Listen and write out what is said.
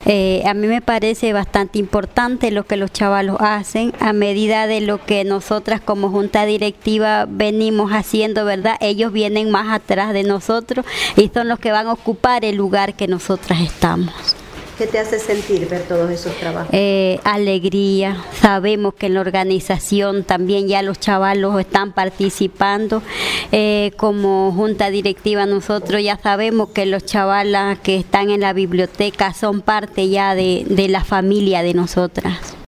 A mí me parece bastante importante lo que los chavalos hacen, a medida de lo que nosotras como junta directiva venimos haciendo, ¿verdad? Ellos vienen más atrás de nosotros y son los que van a ocupar el lugar que nosotras estamos. ¿Qué te hace sentir ver todos esos trabajos? Alegría, sabemos que en la organización también ya los chavalos están participando, como junta directiva nosotros ya sabemos que los chavalas que están en la biblioteca son parte ya de la familia de nosotras.